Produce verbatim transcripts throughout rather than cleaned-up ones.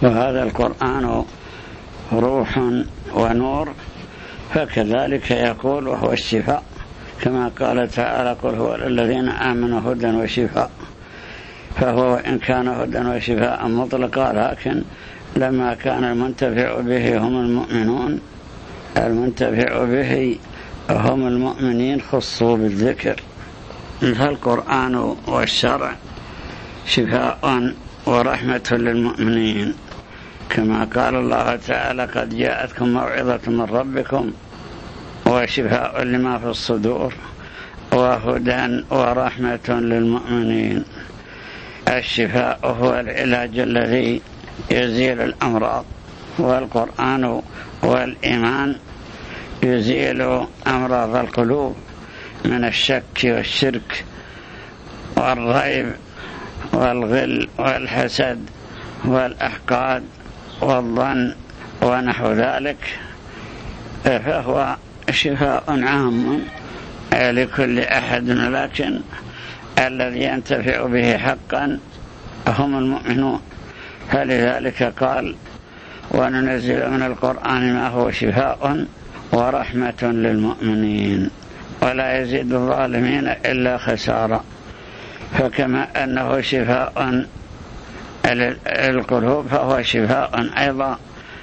وهذا القرآن روح ونور، فكذلك يقول وهو الشفاء، كما قال تعالى: قل هو للذين آمنوا هدى وشفاء. فهو إن كان هدى وشفاء مطلقا، لكن لما كان المنتفع به هم المؤمنون، المنتفع به هم المؤمنين، خصوا بالذكر. فالقرآن والشرع شفاء ورحمة للمؤمنين، كما قال الله تعالى: قد جاءتكم موعظة من ربكم وشفاء لما في الصدور وهدى ورحمة للمؤمنين. الشفاء هو العلاج الذي يزيل الأمراض، والقرآن والإيمان يزيل أمراض القلوب من الشك والشرك والريب والغل والحسد والأحقاد والظن ونحو ذلك، فهو شفاء عام لكل أحد، لكن الذي ينتفع به حقا هم المؤمنون. فلذلك قال: وننزل من القرآن ما هو شفاء ورحمة للمؤمنين ولا يزيد الظالمين إلا خسارة. فكما أنه شفاء للقلوب فهو شفاء أيضا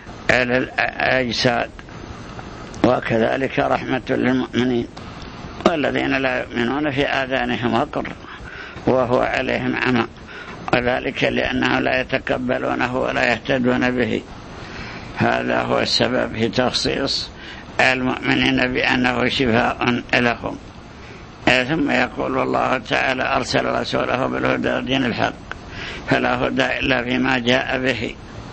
للأجساد، وكذلك رحمة للمؤمنين. والذين لا يؤمنون في آذانهم وقر وهو عليهم عمى، وذلك لأنهم لا يتقبلونه ولا يهتدون به. هذا هو السبب في تخصيص المؤمنين بأنه شفاء لهم. ثم يقول الله تعالى: أرسل رسوله بالهدى ودين الحق فلا هدى إلا فيما جاء به.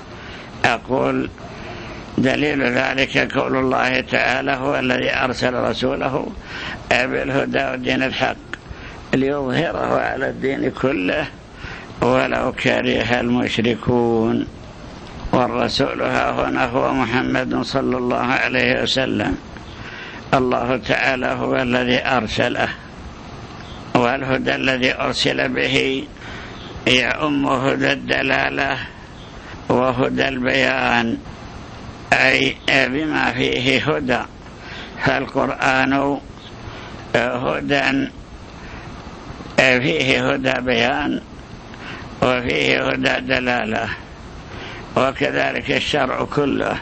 أقول دليل ذلك قول الله تعالى: هو الذي أرسل رسوله بالهدى ودين الحق ليظهره على الدين كله ولو كره المشركون. والرسول ها هنا هو محمد صلى الله عليه وسلم. الله تعالى هو الذي أرسله، والهدى الذي أرسل به يعم هدى الدلالة وهدى البيان، أي بما فيه هدى. فالقرآن هدى فيه هدى بيان وفيه هدى دلالة، وكذلك الشرع كله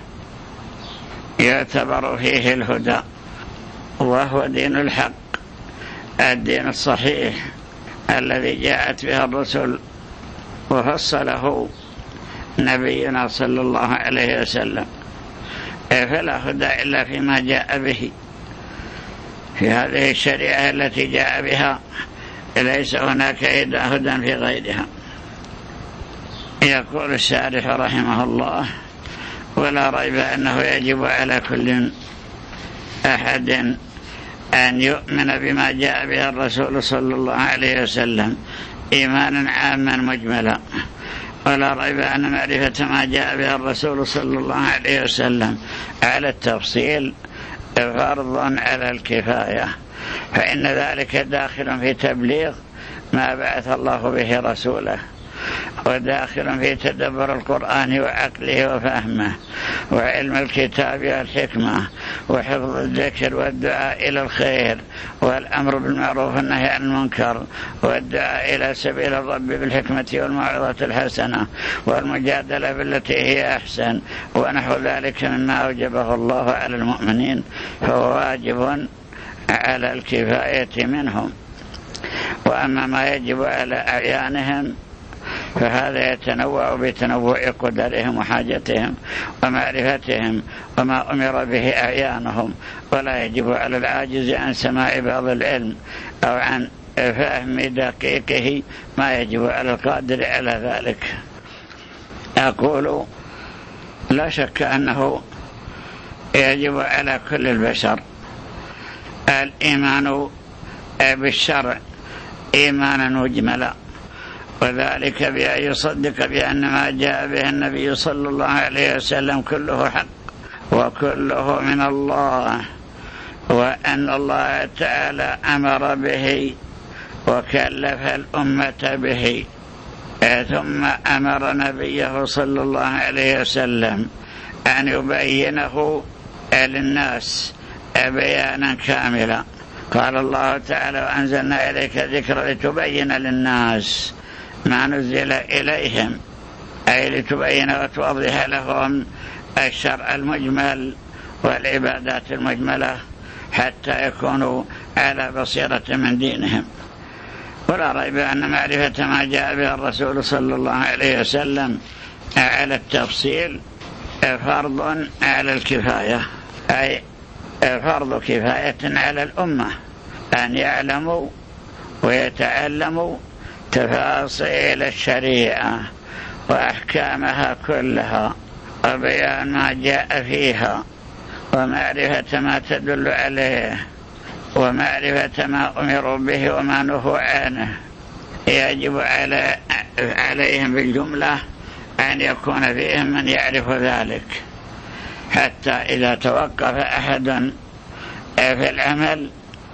يعتبر فيه الهدى، وهو دين الحق، الدين الصحيح الذي جاءت به الرسل وفصله نبينا صلى الله عليه وسلم. فلا هدى إلا فيما جاء به. في هذه الشريعة التي جاء بها ليس هناك هدى في غيرها. يقول الشارح رحمه الله: ولا ريب أنه يجب على كل أحد أن يؤمن بما جاء به الرسول صلى الله عليه وسلم إيمانا عاما مجملا، ولا ريب أن معرفة ما جاء به الرسول صلى الله عليه وسلم على التفصيل فرض على الكفاية، فإن ذلك داخل في تبليغ ما بعث الله به رسوله، وداخل في تدبر القرآن وعقله وفهمه وعلم الكتاب والحكمة وحفظ الذكر والدعاء إلى الخير والأمر بالمعروف والنهي عن المنكر والدعاء إلى سبيل الرب بالحكمة والموعظة الحسنة والمجادلة بالتي هي أحسن ونحو ذلك مما أوجبه الله على المؤمنين، فهو واجب على الكفاية منهم. وأما ما يجب على أعيانهم فهذا يتنوع بتنوع قدرهم وحاجتهم ومعرفتهم وما أمر به أعيانهم، ولا يجب على العاجز عن سماع بعض العلم أو عن فهم دقيقه ما يجب على القادر على ذلك. أقول لا شك أنه يجب على كل البشر الإيمان بالشرع إيمانا مجملا، وذلك بأن يصدق بأن ما جاء به النبي صلى الله عليه وسلم كله حق وكله من الله، وأن الله تعالى أمر به وكلف الأمة به، ثم أمر نبيه صلى الله عليه وسلم أن يبينه للناس بيانا كاملا. قال الله تعالى: وأنزلنا إليك ذكر لتبين للناس ما نزل إليهم، أي لتبين وتوضح لهم الشرع المجمل والعبادات المجملة حتى يكونوا على بصيرة من دينهم. ولا ريب أن معرفة ما جاء به الرسول صلى الله عليه وسلم على التفصيل فرض على الكفاية، أي فرض كفاية على الأمة أن يعلموا ويتعلموا تفاصيل الشريعة وأحكامها كلها وبيان ما جاء فيها ومعرفة ما تدل عليه ومعرفة ما أمروا به وما نهوا عنه. يجب على عليهم بالجملة أن يكون فيهم من يعرف ذلك، حتى إذا توقف أحد في العمل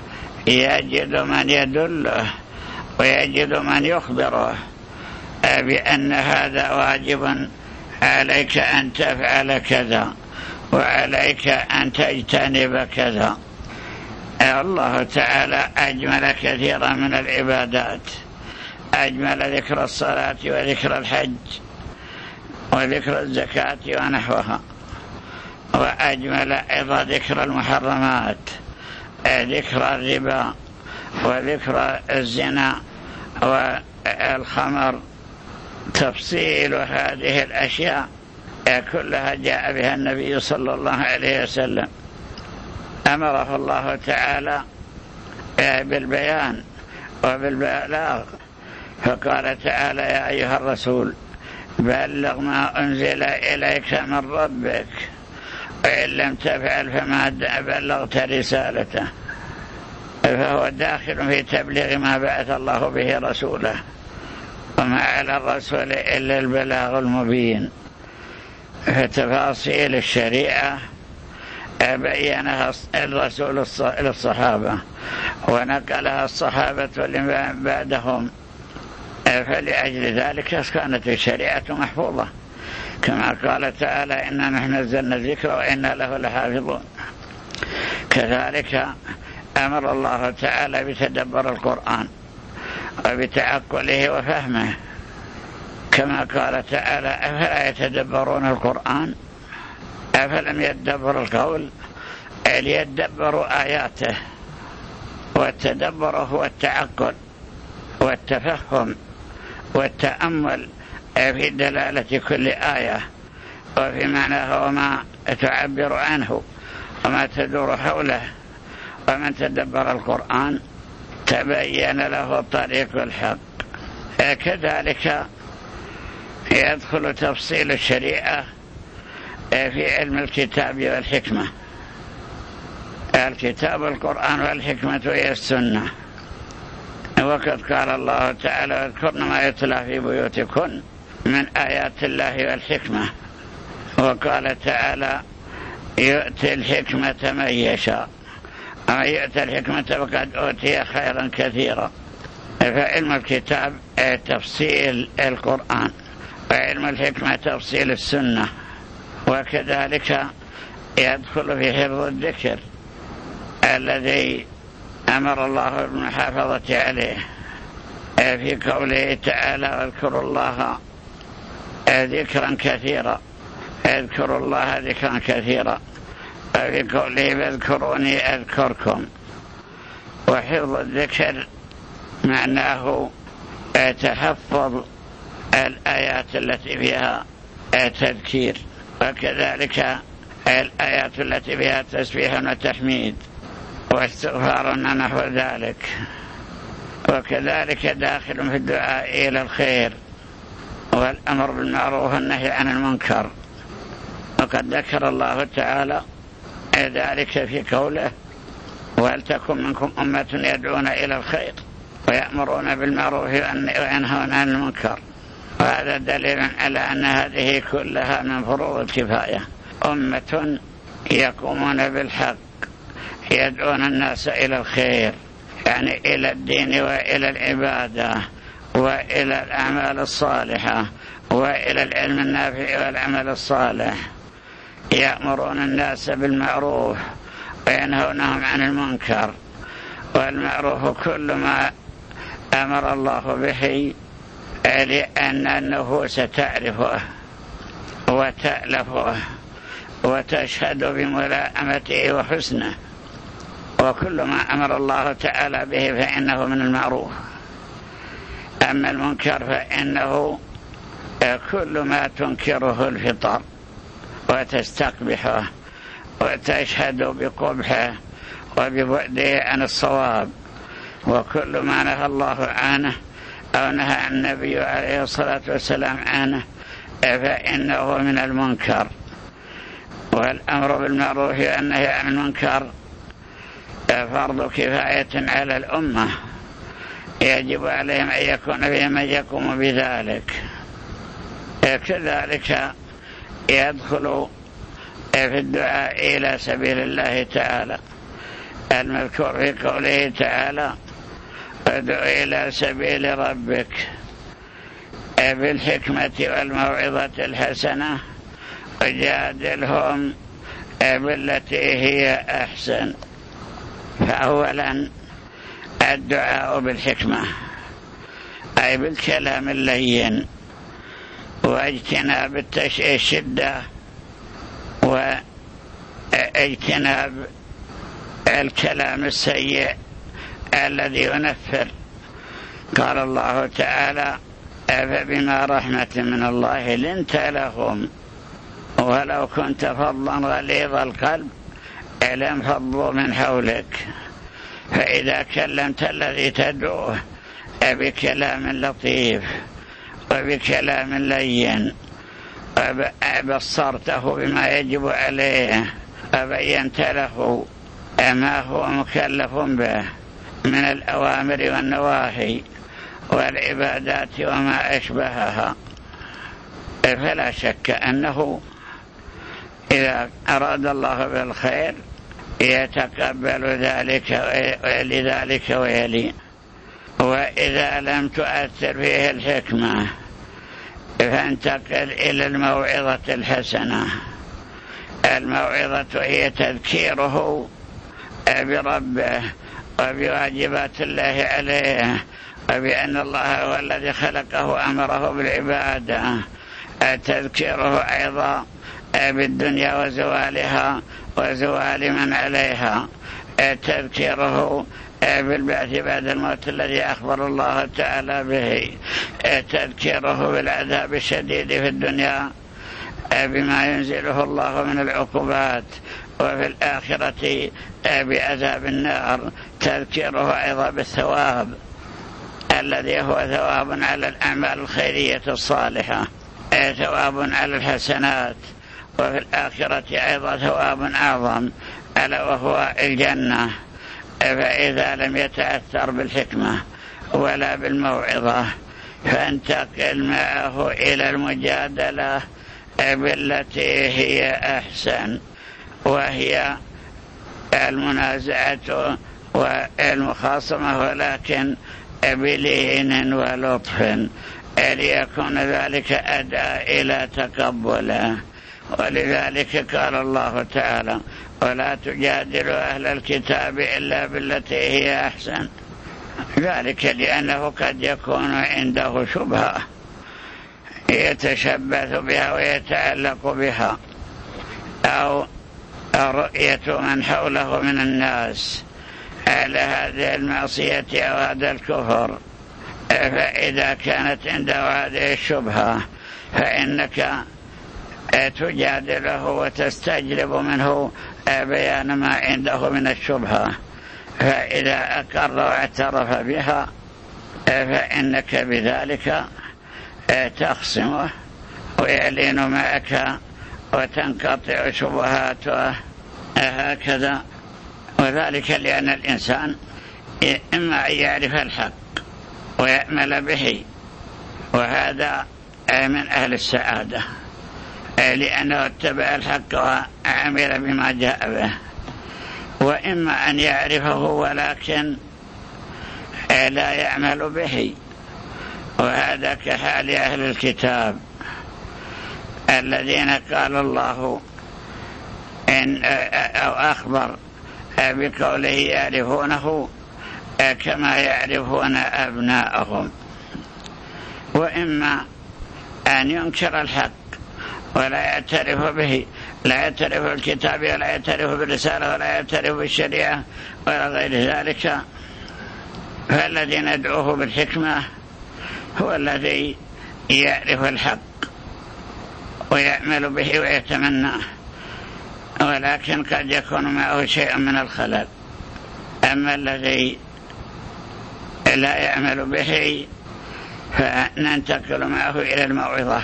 يجد من يدله ويجد من يخبره بأن هذا واجب عليك أن تفعل كذا وعليك أن تجتنب كذا. الله تعالى أجمل كثيرا من العبادات، أجمل ذكر الصلاة وذكر الحج وذكر الزكاة ونحوها، وأجمل أيضا ذكر المحرمات، ذكر الربا وذكر الزنا والخمر. تفصيل هذه الأشياء كلها جاء بها النبي صلى الله عليه وسلم، أمره الله تعالى بالبيان وبالبلاغ، فقال تعالى: يا أيها الرسول بلغ ما أنزل إليك من ربك وإن لم تفعل فما بلغت رسالته. فهو داخل في تبليغ ما بعث الله به رسوله، وما على الرسول إلا البلاغ المبين. فتفاصيل الشريعة بينها الرسول للصحابة ونقلها الصحابة لمن بعدهم، فلأجل ذلك كانت الشريعة محفوظة، كما قال تعالى: إنا نحن نزلنا الذكر وإنا له لحافظون. كذلك أمر الله تعالى بتدبر القرآن وبتعقله وفهمه، كما قال تعالى: أفلا يتدبرون القرآن أفلم يدبروا القول، ليدبروا آياته. والتدبر هو التعقل والتفهم والتأمل في دلالة كل آية وفي معناه وما تعبر عنه وما تدور حوله. ومن تدبر القرآن تبين له طريق الحق. كذلك يدخل تفصيل الشريعة في علم الكتاب والحكمة. الكتاب القرآن والحكمة هي السنة. وقد قال الله تعالى: واذكرن ما يتلى في بيوتكن من آيات الله والحكمة. وقال تعالى: يؤتي الحكمة من يشاء، أما يؤتي الحكمة فقد أوتي خيرا كثيرا. فعلم الكتاب تفصيل القرآن، وعلم الحكمة تفصيل السنة. وكذلك يدخل في حفظ الذكر الذي أمر الله بالمحافظة عليه في قوله تعالى: واذكروا الله ذكرا كثيرا، اذكروا الله ذكرا كثيرا. في قوله: فاذكروني أذكركم. وحفظ الذكر معناه تحفظ الآيات التي فيها تذكير، وكذلك الآيات التي فيها تسبيح وتحميد واستغفار ونحو ذلك. وكذلك داخل في الدعاء إلى الخير والأمر بالمعروف والنهي عن المنكر. وقد ذكر الله تعالى ذلك في قوله: ولتكن منكم أمة يدعون إلى الخير ويأمرون بالمعروف وينهون عن المنكر. وهذا دليل على أن هذه كلها من فروض الكفاية. أمة يقومون بالحق يدعون الناس إلى الخير، يعني إلى الدين وإلى العبادة وإلى الأعمال الصالحة وإلى العلم النافع والعمل الصالح. يأمرون الناس بالمعروف وينهونهم عن المنكر، والمعروف كل ما أمر الله به لأن النفوس تعرفه وتألفه وتشهد بملائمته وحسنه، وكل ما أمر الله تعالى به فإنه من المعروف. أما المنكر فإنه كل ما تنكره الفطر وتستقبحه وتشهد بقبحه وببعده عن الصواب، وكل ما نهى الله عنه أو نهى النبي عليه الصلاة والسلام عنه فإنه من المنكر. والأمر بالمعروف والنهي عن المنكر فرض كفاية على الأمة، يجب عليهم أن يكون فيهم من يقوم بذلك. كذلك يدخل في الدعاء إلى سبيل الله تعالى المذكور في قوله تعالى: ادع إلى سبيل ربك بالحكمة والموعظة الحسنة وجادلهم بالتي هي أحسن. فأولا الدعاء بالحكمة، أي بالكلام اللين، واجتناب الشدة واجتناب الكلام السيء الذي ينفر. قال الله تعالى: فبما رحمة من الله لنت لهم ولو كنت فظا غليظ القلب لانفضوا من حولك. فإذا كلمت الذي تدعوه بكلام لطيف وبكلام لين وبصرته بما يجب عليه وبينت له ما هو مكلف به من الأوامر والنواهي والعبادات وما أشبهها، فلا شك أنه إذا أراد الله بالخير يتقبل ذلك ولذلك ويلي. وإذا لم تؤثر فيه الحكمة فانتقل إلى الموعظة الحسنة. الموعظة هي تذكيره بربه وبواجبات الله عليه وبأن الله هو الذي خلقه وأمره بالعبادة. تذكيره أيضا بالدنيا وزوالها وزوال من عليها. تذكيره بالبعث بعد الموت الذي أخبر الله تعالى به. تذكيره بالعذاب الشديد في الدنيا بما ينزله الله من العقوبات، وفي الآخرة بعذاب النار. تذكيره أيضا بالثواب الذي هو ثواب على الأعمال الخيرية الصالحة، ثواب على الحسنات، وفي الآخرة أيضا ثواب أعظم ألا وهو الجنة. فإذا لم يتأثر بالحكمة ولا بالموعظة فانتقل معه إلى المجادلة بالتي هي أحسن، وهي المنازعة والمخاصمة، ولكن بلين ولطف ليكون ذلك أدعى إلى تقبله. ولذلك قال الله تعالى: ولا تجادلوا أهل الكتاب إلا بالتي هي أحسن. ذلك لأنه قد يكون عنده شبهة يتشبث بها ويتعلق بها، أو رؤية من حوله من الناس على هذه المعصية أو هذا الكفر. فإذا كانت عنده هذه الشبهة فإنك تجادله وتستجلب منه بيان ما عنده من الشبهة. فإذا أقر واعترف بها فإنك بذلك تخصمه ويعلن معك وتنقطع شبهاته هكذا. وذلك لأن الإنسان إما أن يعرف الحق ويأمل به، وهذا من أهل السعادة لأنه اتبع الحق وعمل بما جاء به، وإما أن يعرفه ولكن لا يعمل به وهذا كحال أهل الكتاب الذين قال الله إن أو أخبر بقوله يعرفونه كما يعرفون أبناءهم. وإما أن ينكر الحق ولا يعترف به، لا يعترف بالكتاب ولا يعترف بالرسالة ولا يعترف بالشريعة ولا غير ذلك، فالذي ندعوه بالحكمة هو الذي يعرف الحق ويعمل به ويتمناه، ولكن قد يكون معه شيء من الخلل. أما الذي لا يعمل به فننتقل معه إلى الموعظة.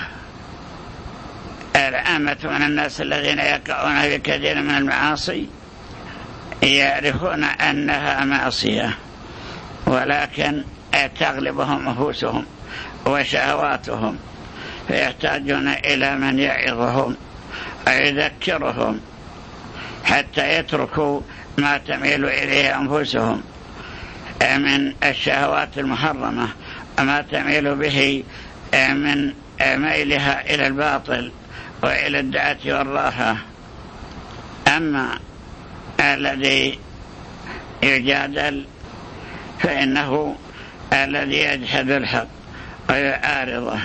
العامة من الناس الذين يقعون في كثير من المعاصي يعرفون أنها معصية، ولكن تغلبهم نفوسهم وشهواتهم، فيحتاجون إلى من يعظهم ويذكرهم حتى يتركوا ما تميل إليه أنفسهم من الشهوات المحرمة وما تميل به من ميلها إلى الباطل وإلى الدعة والراحة. أما الذي يجادل فإنه الذي يجحد الحق ويعارضه.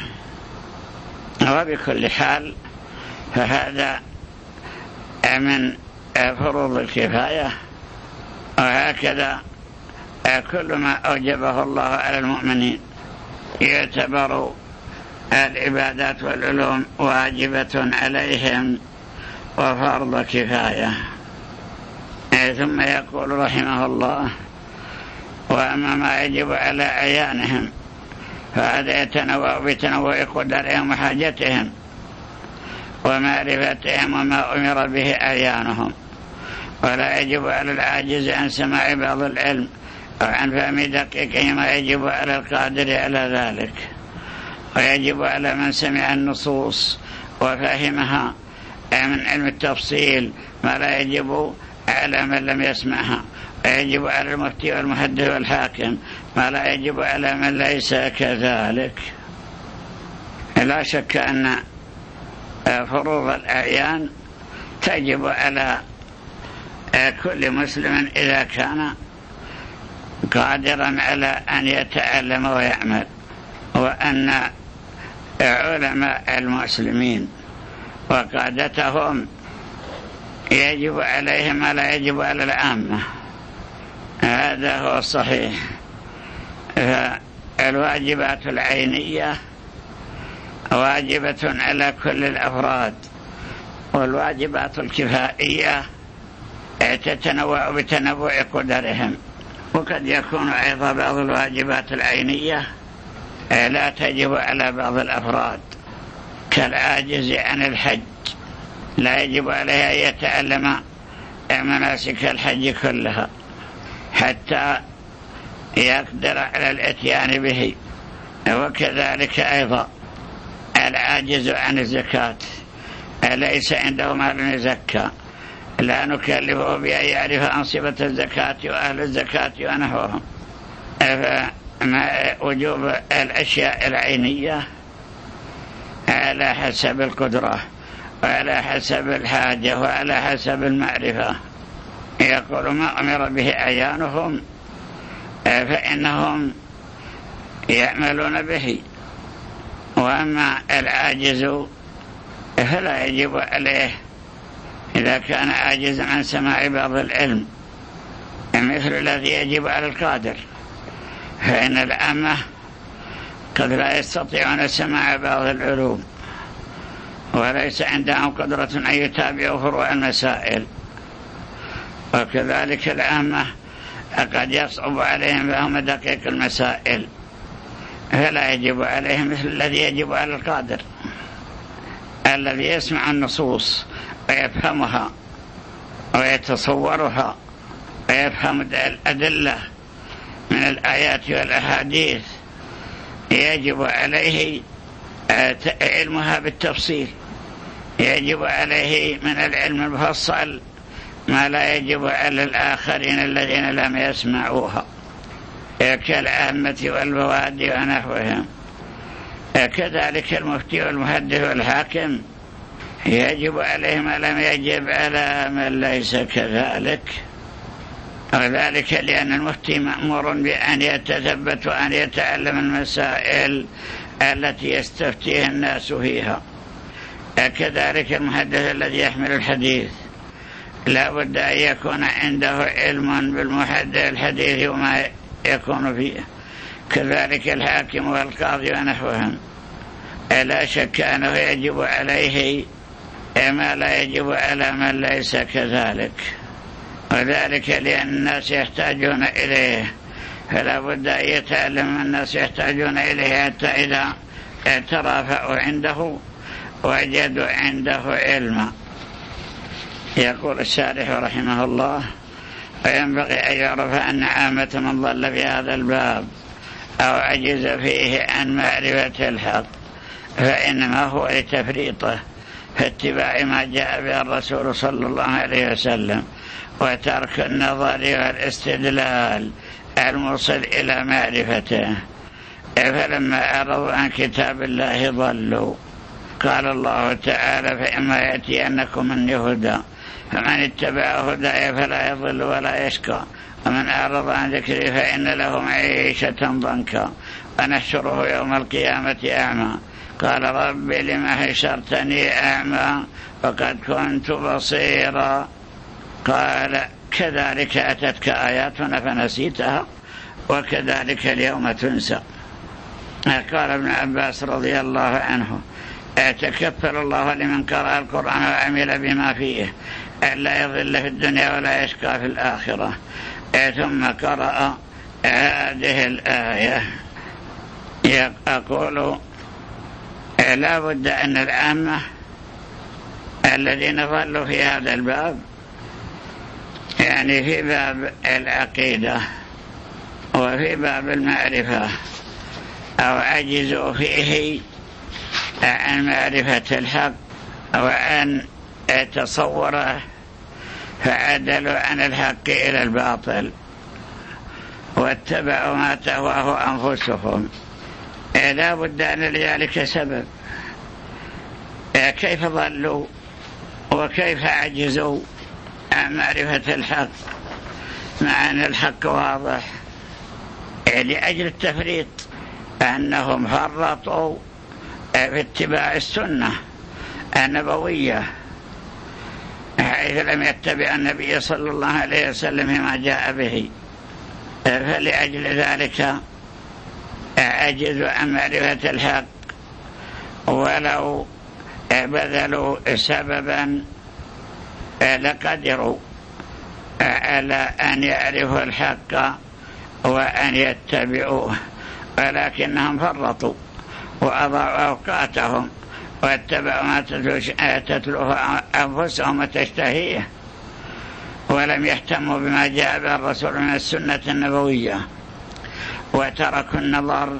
وبكل حال فهذا من فروض الكفاية، وهكذا كل ما أوجبه الله على المؤمنين يعتبر العبادات والعلوم واجبة عليهم وفرض كفاية. ثم يقول رحمه الله: وأما ما يجب على أعيانهم فهذا يتنوع بتنوع قدرهم وحاجتهم ومعرفتهم وما أمر به أعيانهم، ولا يجب على العاجز عن سماع بعض العلم أو عن فهم دقيقه ما يجب على القادر على ذلك، ويجب على من سمع النصوص وفهمها من علم التفصيل ما لا يجب على من لم يسمعها، ويجب على المفتي والمحدث والحاكم ما لا يجب على من ليس كذلك. لا شك أن فروض الأعيان تجب على كل مسلم إذا كان قادرا على أن يتعلم ويعمل، وأن علماء المسلمين وقادتهم يجب عليهم ما لا يجب على العامة. هذا هو الصحيح. فالواجبات العينية واجبة على كل الأفراد، والواجبات الكفائية تتنوع بتنوع قدرهم. وقد يكون أيضا بعض الواجبات العينية لا تجب على بعض الأفراد، كالعاجز عن الحج لا يجب عليه أن يتعلم مناسك الحج كلها حتى يقدر على الاتيان به. وكذلك أيضا العاجز عن الزكاة ليس عنده مال يزكى، لا نكلفه بأن يعرف أنصبة الزكاة وأهل الزكاة ونحوهم. وجوب الأشياء العينية على حسب القدرة وعلى حسب الحاجة وعلى حسب المعرفة. يقول ما أمر به أعيانهم فإنهم يعملون به، وأما العاجز فلا يجب عليه إذا كان عاجزا عن سماع بعض العلم مثل الذي يجب على القادر، فإن العامة قد لا يستطيعون سماع بعض العلوم وليس عندهم قدرة أن يتابعوا فروع المسائل، وكذلك العامة قد يصعب عليهم فهم دقيق المسائل، فلا يجب عليهم مثل الذي يجب على القادر الذي يسمع النصوص ويفهمها ويتصورها ويفهم الأدلة من الآيات والأحاديث. يجب عليه علمها بالتفصيل، يجب عليه من العلم المفصل ما لا يجب على الآخرين الذين لم يسمعوها كالعامة والبوادي ونحوهم. كذلك المفتي والمحدث والحاكم يجب عليه ما لم يجب على من ليس كذلك، وذلك لأن المفتي مأمور بأن يتثبت وأن يتعلم المسائل التي يستفتيه الناس فيها. كذلك المحدث الذي يحمل الحديث لا بد أن يكون عنده علم بالمحدث الحديث وما يكون فيه. كذلك الحاكم والقاضي ونحوهم لا شك أنه يجب عليه ما لا يجب على من ليس كذلك، وذلك لأن الناس يحتاجون إليه، فلا بد أن يتعلم الناس يحتاجون إليه حتى إذا ترافعوا عنده وجدوا عنده علما. يقول الشارح رحمه الله: وينبغي أن يعرف أن عامة من ضل في هذا الباب أو عجز فيه عن معرفة الحق فإنما هو لتفريطه في اتباع ما جاء به الرسول صلى الله عليه وسلم وترك النظر والاستدلال الموصل إلى معرفته، فلما أعرضوا عن كتاب الله ضلوا. قال الله تعالى: فإما يأتينكم مني هدى فمن اتبع هداي فلا يضل ولا يشقى ومن أعرض عن ذكري فإن له معيشة ضنكا ونحشره يوم القيامة أعمى. قال: رب لم حشرتني أعمى وقد كنت بصيرا. قال: كذلك أتتك آياتنا فنسيتها وكذلك اليوم تنسى. قال ابن عباس رضي الله عنه: تكفل الله لمن قرأ القرآن وعمل بما فيه ألا يضل في الدنيا ولا يشقى في الآخرة. ثم قرأ هذه الآية يقول: لا بد أن العامة الذين ظلوا في هذا الباب، يعني في باب العقيدة وفي باب المعرفة، أو عجزوا فيه عن معرفة الحق وعن تصوره فعدلوا عن الحق إلى الباطل واتبعوا ما تهواه أنفسهم، لا بد أن لذلك سبب. كيف ضلوا وكيف عجزوا عن معرفة الحق مع أن الحق واضح؟ لأجل التفريط، أنهم فرطوا في اتباع السنة النبوية حيث لم يتبع النبي صلى الله عليه وسلم فيما جاء به، فلأجل ذلك عجزوا عن معرفة الحق، ولو بذلوا سببا لقدروا على أن يعرفوا الحق وأن يتبعوه، ولكنهم فرطوا وأضاعوا أوقاتهم واتبعوا ما تتلوه أنفسهم وتشتهيه، ولم يهتموا بما جاء به الرسول من السنة النبوية، وتركوا النظر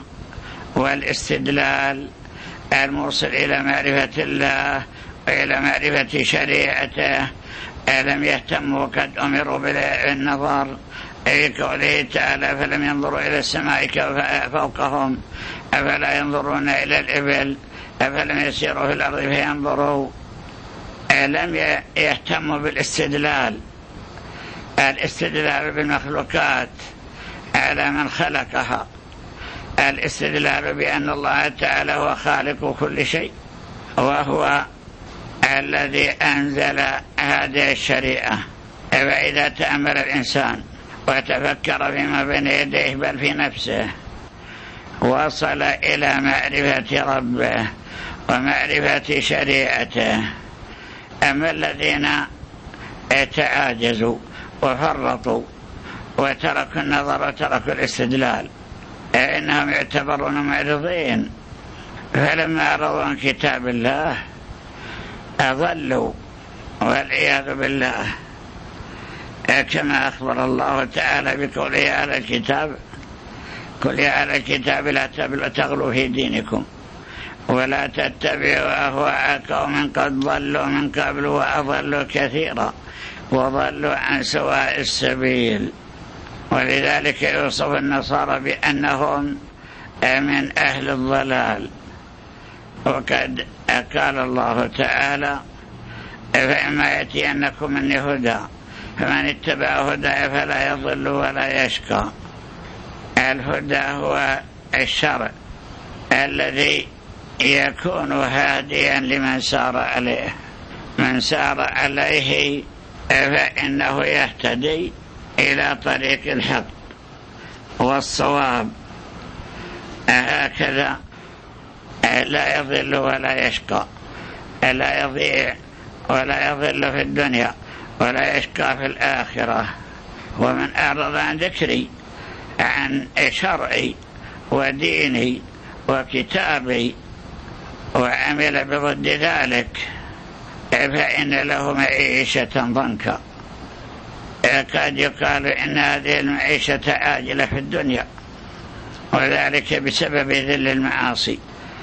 والاستدلال الموصل إلى معرفة الله وإلى معرفة شريعته. لم يهتموا، قد أمروا بالنظر في قوله تعالى: فلم ينظروا إلى السماء فوقهم أفلا ينظرون إلى الإبل أفلم يسيروا في الأرض فينظروا. لم يهتموا بالاستدلال الاستدلال بالمخلوقات على من خلقها، الاستدلال بأن الله تعالى هو خالق كل شيء وهو الذي أنزل هذه الشريعة. فإذا تأمل الإنسان وتفكر فيما بين يديه بل في نفسه وصل إلى معرفة ربه ومعرفة شريعته. أما الذين تعاجزوا وفرطوا وتركوا النظر وتركوا الاستدلال إنهم يعتبرون معرضين، فلما أعرضوا عن كتاب الله أضلوا والعياذ بالله، كما أخبر الله تعالى بقوله على الكتاب: قل يا أهل الكتاب لا تغلوا في دينكم ولا تتبعوا أهواء قوم قد ضلوا من قبل وأضلوا كثيرا وضلوا عن سواء السبيل. ولذلك يوصف النصارى بأنهم من أهل الضلال، وقد قال الله تعالى فإما يأتينكم مني هدى فمن اتبع هداي فلا يضل ولا يشقى. الهدى هو الشرع الذي يكون هاديا لمن سار عليه، من سار عليه فإنه يهتدي إلى طريق الحق والصواب، هكذا لا يضل ولا يشقى، لا يضيع ولا يضل في الدنيا ولا يشقى في الآخرة. ومن أعرض عن ذكري عن شرعي وديني وكتابي وعمل بضد ذلك فإن له معيشة ضنكا. قد يقال إن هذه المعيشة عاجلة في الدنيا، وذلك بسبب ذل المعاصي،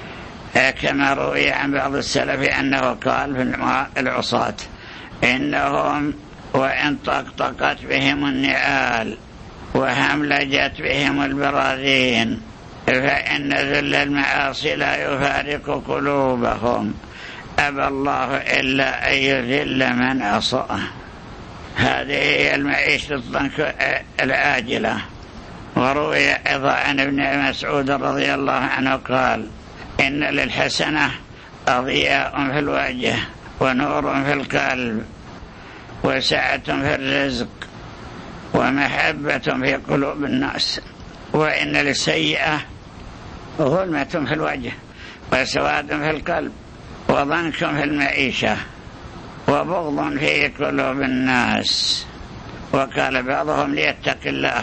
كما روي عن بعض السلف أنه قال في العصاة إنهم وإن طقطقت بهم النعال وهملجت بهم البراذين فإن ذل المعاصي لا يفارق قلوبهم، أبى الله إلا أن يذل من عصاه. هذه هي المعيشة الضنك العاجلة. وروي أيضا عن ابن مسعود رضي الله عنه قال إن للحسنة أضياء في الوجه ونور في القلب وسعة في الرزق ومحبة في قلوب الناس، وإن للسيئة ظلمة في الوجه وسواد في القلب وضنك في المعيشة وبغض في قلوب الناس. وقال بعضهم ليتق الله،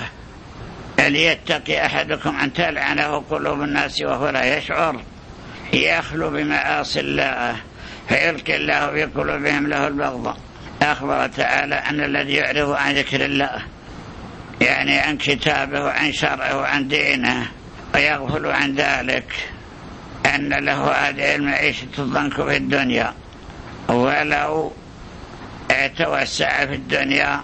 ليتقي أحدكم أن تلعنه قلوب الناس وهو لا يشعر، يخلو بمعاصي الله فيلقي الله في قلوبهم له البغض. أخبر تعالى أن الذي يعرض عن ذكر الله يعني عن كتابه وعن شرعه وعن دينه ويغفل عن ذلك أن له هذه المعيشة الضنك في الدنيا، ولو توسع في الدنيا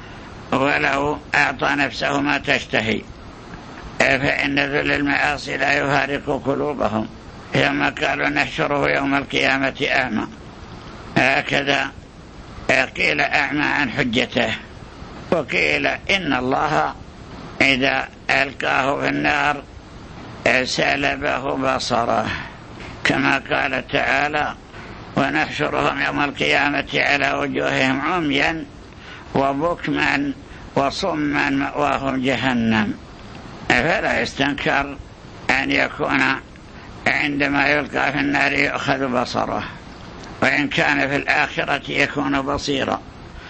ولو أعطى نفسه ما تشتهي فإن ذل المعاصي لا يفارق قلوبهم. كما قالوا نحشره يوم القيامة أعمى، هكذا قيل أعمى عن حجته، وقيل إن الله إذا ألقاه في النار سلبه بصره، كما قال تعالى ونحشرهم يوم القيامة على وجوههم عميا وبكما وصما مأواهم جهنم. فلا يستنكر أن يكون عندما يلقى في النار يأخذ بصره، وإن كان في الآخرة يكون بصيرا،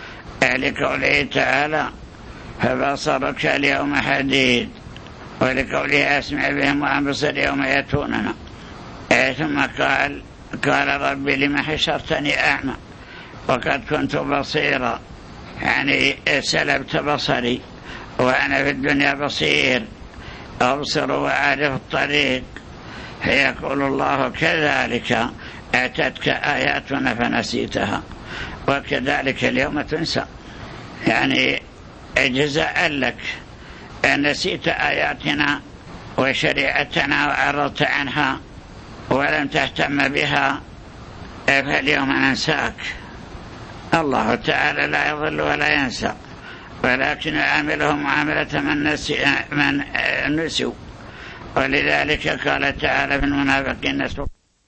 لقوله تعالى فبصرك اليوم حديد، ولقوله أسمع بهم وأبصر يوم يأتوننا. ثم قال قال ربي لما حشرتني أعمى وقد كنت بصيرا، يعني سلبت بصري وأنا في الدنيا بصير أبصر وأعرف الطريق. فيقول الله كذلك أتتك آياتنا فنسيتها وكذلك اليوم تنسى، يعني جزاء لك نسيت آياتنا وشريعتنا وعرضت عنها ولم تهتم بها فاليوم ننساك. الله تعالى لا يضل ولا ينسى، ولكن يعاملهم معاملة من, نسي من نسوا. ولذلك قال تعالى في المنافقين نسوا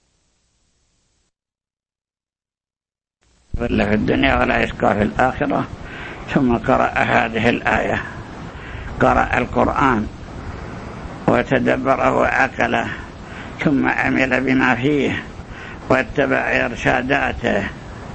ولا في الدنيا ولا يشقى في الآخرة. ثم قرأ هذه الآية، قرأ القرآن وتدبره وعقله ثم عمل بما فيه واتبع إرشاداته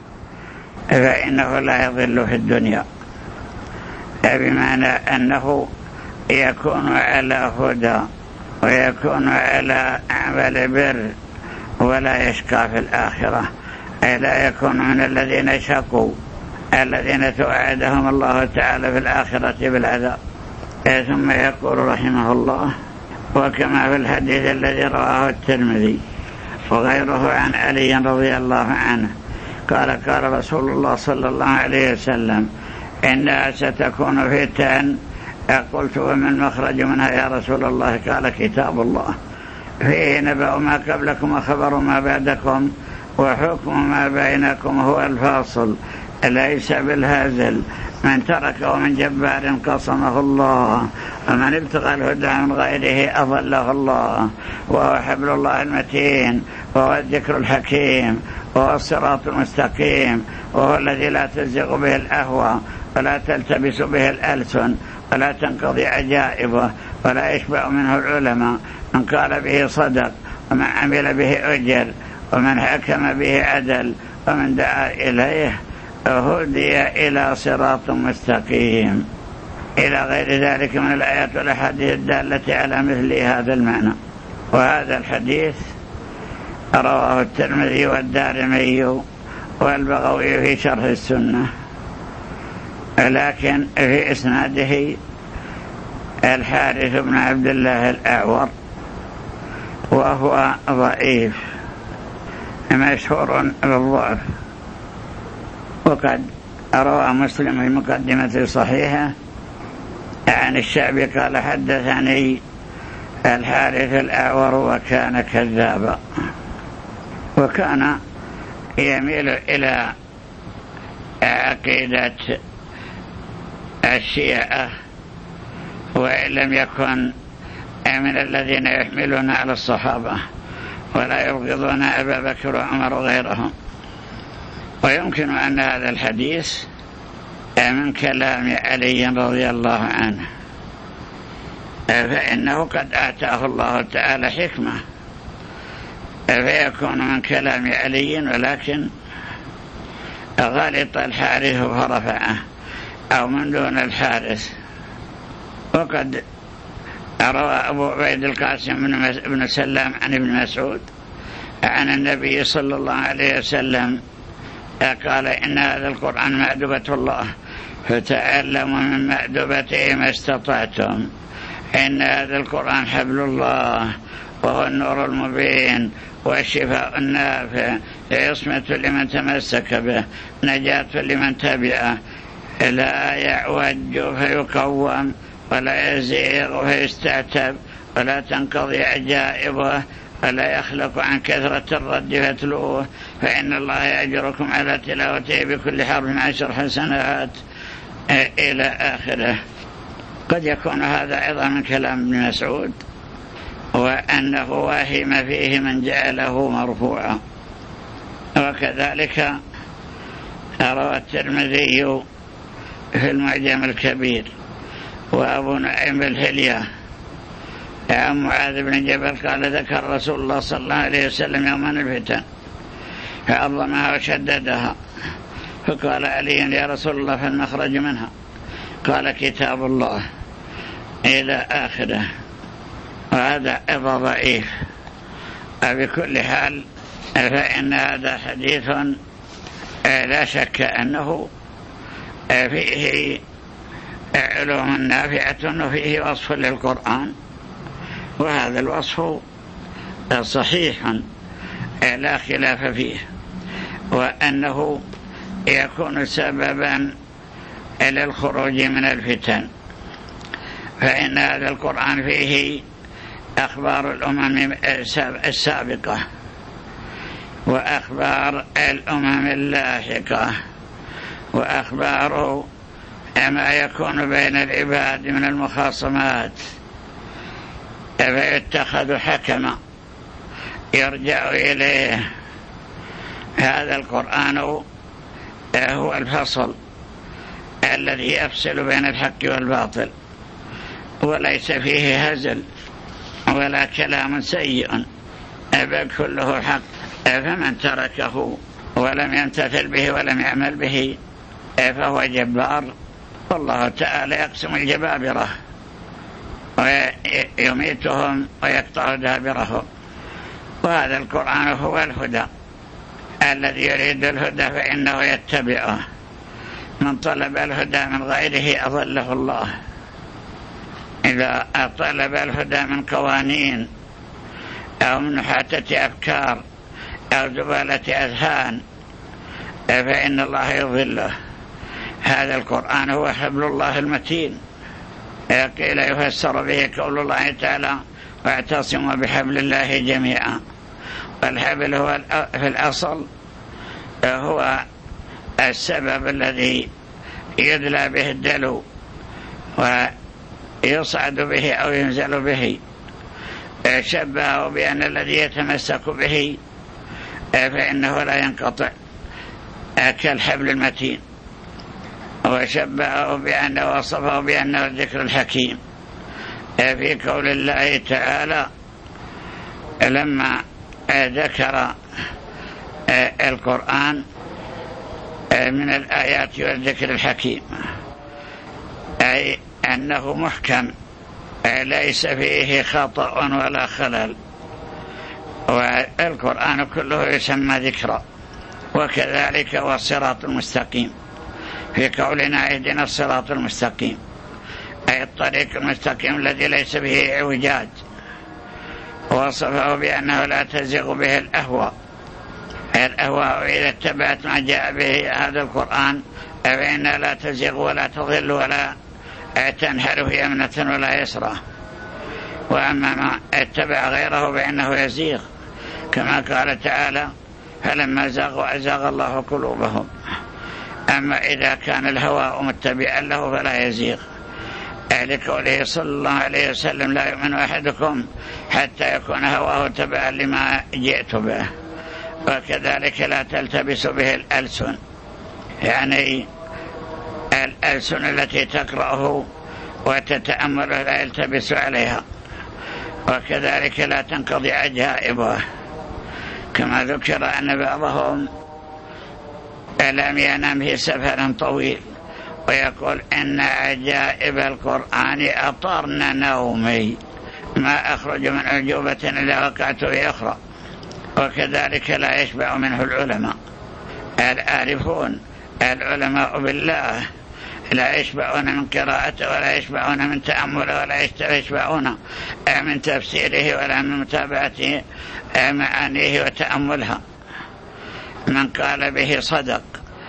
فإنه لا يضل في الدنيا، بمعنى أنه يكون على هدى ويكون على عمل بر ولا يشقى في الآخرة، أي لا يكون من الذين شقوا الذين توعدهم الله تعالى في الآخرة بالعذاب. ثم يقول رحمه الله وكما في الحديث الذي رواه الترمذي وغيره عن علي رضي الله عنه قال قال رسول الله صلى الله عليه وسلم إنها ستكون فتن. قلت وما المخرج منها يا رسول الله؟ قال كتاب الله فيه نبأ ما قبلكم وخبر ما بعدكم وحكم ما بينكم هو الفاصل ليس بالهازل. من تركه من جبار قصمه الله، ومن ابتغى الهدى من غيره أضله الله. وهو حبل الله المتين، وهو الذكر الحكيم، وهو الصراط المستقيم، وهو الذي لا تزغ به الأهوى ولا تلتبس به الألسن ولا تنقضي عجائبه ولا يشبع منه العلماء. من قال به صدق، ومن عمل به أجر، ومن حكم به عدل، ومن دعا إليه هدي إلى صراط مستقيم، إلى غير ذلك من الآيات والأحاديث الدالة على مثل هذا المعنى. وهذا الحديث رواه الترمذي والدارمي والبغوي في شرح السنة، لكن في إسناده الحارث بن عبد الله الأعور وهو ضعيف مشهور بالضعف. وقد روى مسلم في مقدمة صحيحة عن الشعبي قال حدثني الحارث الأعور وكان كذابا، وكان يميل إلى عقيدة الشيعة، وإن لم يكن من الذين يحملون على الصحابة ولا يبغضون أبا بكر وعمر وغيرهم. ويمكن أن هذا الحديث من كلام علي رضي الله عنه، فإنه قد آتاه الله تعالى حكمة فيكون من كلام علي، ولكن غلط الحارث فرفعه أو من دون الحارث. وقد روى أبو عبيد القاسم بن سلام عن ابن مسعود عن النبي صلى الله عليه وسلم قال إن هذا القرآن مأدبة الله فتعلموا من مأدبته ما استطعتم. إن هذا القرآن حبل الله وهو النور المبين والشفاء النافع، عصمة لمن تمسك به، نجاة لمن تبعه، لا يعوج فيقوم ولا يزيغ فيستعتب ولا تنقضي عجائبه ولا يخلق عن كثرة الرد فتلوه، فإن الله يأجركم على تلاوته بكل حرف عشر حسنات إلى آخره. قد يكون هذا أيضا من كلام ابن مسعود، وأنه واهم فيه من جعله مرفوعا. وكذلك روى الترمذي في المعجم الكبير وأبو نعيم الحلية عن معاذ بن جبل قال ذكر رسول الله صلى الله عليه وسلم يوما الفتن فعظمها وشددها، فقال علي يا رسول الله فالمخرج منها؟ قال كتاب الله إلى آخره. وهذا أيضا ضعيف. بكل حال فإن هذا حديث لا شك أنه فيه علوم نافعة وفيه وصف للقرآن، وهذا الوصف صحيح لا خلاف فيه، وأنه يكون سببا للخروج من الفتن. فإن هذا القرآن فيه أخبار الأمم السابقة وأخبار الأمم اللاحقة وأخبار ما يكون بين العباد من المخاصمات، فيتخذ حكما يرجع إليه. هذا القرآن هو الفصل الذي يفصل بين الحق والباطل، وليس فيه هزل ولا كلام سيء، بل كله حق. فمن تركه ولم يمتثل به ولم يعمل به فهو جبار، والله تعالى يقسم الجبابرة ويميتهم ويقطع دابرهم. وهذا القرآن هو الهدى، الذي يريد الهدى فإنه يتبعه. من طلب الهدى من غيره أضله الله. إذا طلب الهدى من قوانين أو من حاتة أفكار أو زبالة أذهان فإن الله يضله. هذا القرآن هو حبل الله المتين، قيل يفسر به قول الله تعالى واعتصموا بحبل الله جميعا. والحبل هو في الأصل هو السبب الذي يدلى به الدلو ويصعد به أو ينزل به. شبهه بأن الذي يتمسك به فإنه لا ينقطع كالحبل المتين، وشبهه بأنه وصفه بأنه الذكر الحكيم في قول الله تعالى لما ذكر القرآن من الآيات والذكر الحكيم، أي أنه محكم ليس فيه خطأ ولا خلل، والقرآن كله يسمى ذكرا. وكذلك هو الصراط المستقيم في قولنا اهدنا الصراط المستقيم، أي الطريق المستقيم الذي ليس به اعوجاج. وصفه بأنه لا تزغ به الأهواء. الأهواء إذا اتبعت ما جاء به هذا القرآن فإنها لا تزغ ولا تضل ولا تنحرف يمنة ولا يسرى. وأما ما اتبع غيره فإنه يزيغ، كما قال تعالى فلما زاغوا أزاغ الله قلوبهم. أما إذا كان الهواء متبعا له فلا يزيغ، لقوله صلى الله عليه وسلم لا يؤمن أحدكم حتى يكون هواه تبعا لما جئت به. وكذلك لا تلتبس به الألسن، يعني الألسن التي تقرأه وتتأمله لا يلتبس عليها. وكذلك لا تنقضي عجائبه، كما ذكر أن بعضهم لم ينام في سفر طويل ويقول إن عجائب القرآن أطرن نومي، ما أخرج من عجوبة إلا وقعت في أخرى. وكذلك لا يشبع منه العلماء العارفون العلماء بالله، لا يشبعون من قراءته ولا يشبعون من تأمله ولا يشبعون من تفسيره ولا من متابعة معانيه وتأملها. من قال به صدق.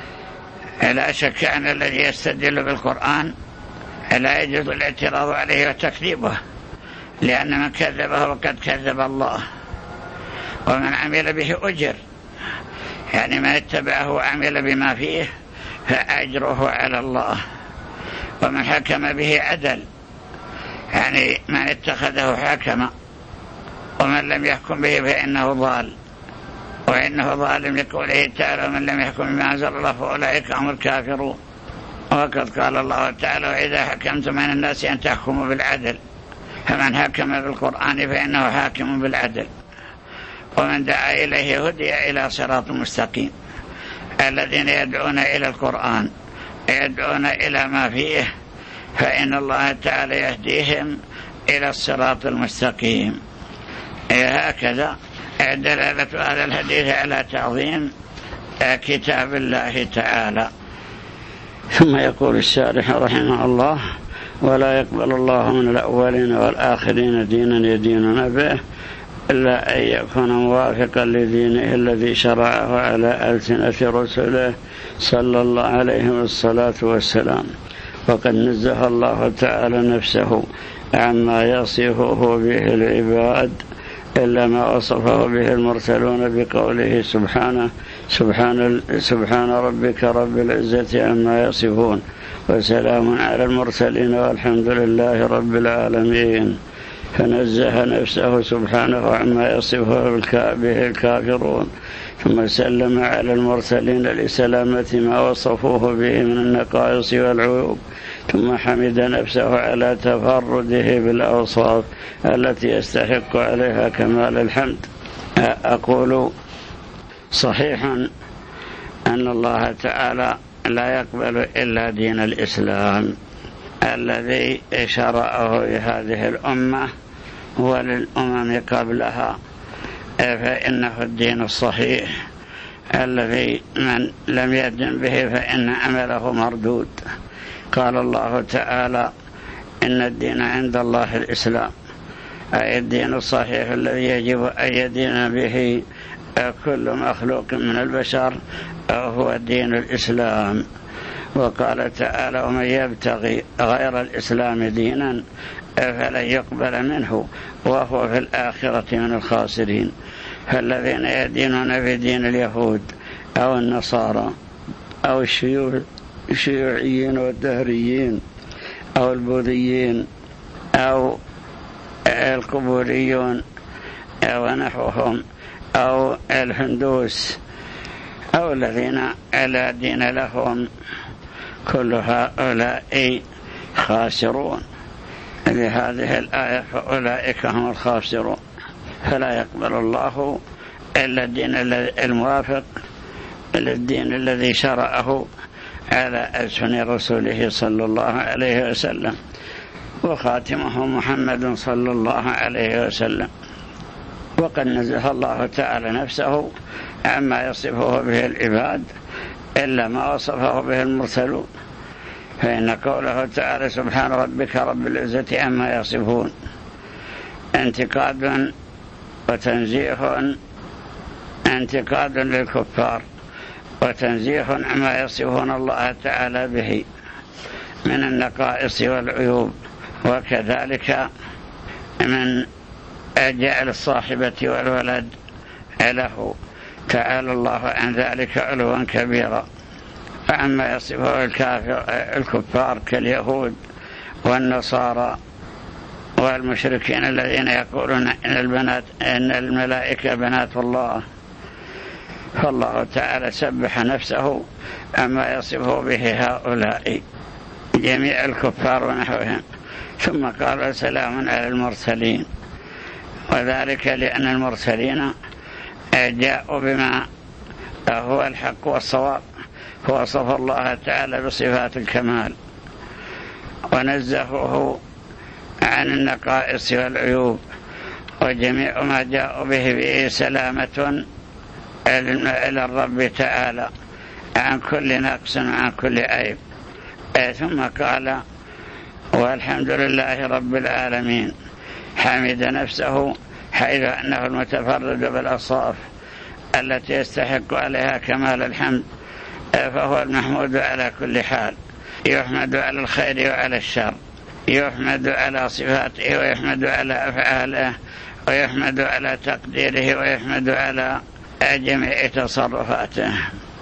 لا شك أن الذي يستدل بالقرآن لا يجوز الاعتراض عليه وتكذيبه، لأن من كذبه وقد كذب الله. ومن عمل به أجر، يعني من اتبعه وعمل بما فيه فأجره على الله. ومن حكم به عدل، يعني من اتخذه حكما. ومن لم يحكم به فإنه ضال، وإنه ظالم لقوله تعالى من لم يحكم بما أنزل الله فأولئك هم الكافرون. وقد قال الله تعالى وإذا حكمتم من الناس أن تحكموا بالعدل، فمن حكم بالقرآن فإنه حاكم بالعدل. ومن دعا إليه هدي إلى صراط مستقيم. الذين يدعون إلى القرآن يدعون إلى ما فيه فإن الله تعالى يهديهم إلى الصراط المستقيم. هكذا دلالة هذا الحديث على تعظيم كتاب الله تعالى. ثم يقول الشارح رحمه الله ولا يقبل الله من الأولين والآخرين دينا يديننا به إلا أن يكون موافقا لدينه الذي شرعه على ألسنة رسله صلى الله عليه الصلاة والسلام. وقد نزه الله تعالى نفسه عما يصفه به العباد إلا ما وصفه به المرسلون بقوله سبحانه سبحان, سبحان ربك رب العزة عما يصفون وسلام على المرسلين والحمد لله رب العالمين. فنزه نفسه سبحانه عما يصفه به الكافرون، ثم سلم على المرسلين لسلامة ما وصفوه به من النقائص والعيوب، ثم حمد نفسه على تفرده بالأوصاف التي يستحق عليها كمال الحمد. أقول صحيح أن الله تعالى لا يقبل إلا دين الإسلام الذي شرعه لهذه الأمة وللأمم قبلها، فإنه الدين الصحيح الذي من لم يدن به فإن عمله مردود. قال الله تعالى إن الدين عند الله الإسلام، أي الدين الصحيح الذي يجب أن يدين به كل مخلوق من البشر هو دين الإسلام. وقال تعالى ومن يبتغي غير الإسلام دينا فلن يقبل منه وهو في الآخرة من الخاسرين. فالذين يدينون في دين اليهود أو النصارى أو الشيوعيين والدهريين أو البوذيين أو القبوريون أو نحوهم أو الهندوس أو الذين لا دين لهم، كل هؤلاء خاسرون. لهذه الآية فأولئك هم الخاسرون. فلا يقبل الله إلا الدين الموافق للدين الذي شرعه على ألسن رسوله صلى الله عليه وسلم، وخاتمه محمد صلى الله عليه وسلم. وقد نزه الله تعالى نفسه عما يصفه به العباد إلا ما وصفه به المرسلون، فإن قوله تعالى سبحان ربك رب العزة عما يصفون انتقاد وتنزيه، انتقاد للكفار وتنزيه عما يصفون الله تعالى به من النقائص والعيوب، وكذلك من جعل الصاحبة والولد له، تعالى الله عن ذلك علوا كبيرا. فعما يصفه الكافر الكفار كاليهود والنصارى والمشركين الذين يقولون إن البنات إن الملائكة بنات الله، فالله تعالى سبح نفسه عما يصفه به هؤلاء جميع الكفار ونحوهم، ثم قال سلام على المرسلين، وذلك لأن المرسلين جاءوا بما هو الحق والصواب، فوصف الله تعالى بصفات الكمال ونزهه عن النقائص والعيوب، وجميع ما جاءوا به به سلامة إلى الرب تعالى عن كل نقص وعن كل عيب. ثم قال والحمد لله رب العالمين، حمد نفسه حيث أنه المتفرد بالأوصاف التي يستحق عليها كمال الحمد، فهو المحمود على كل حال، يحمد على الخير وعلى الشر، يحمد على صفاته ويحمد على أفعاله ويحمد على تقديره ويحمد على جميع تصرفاته.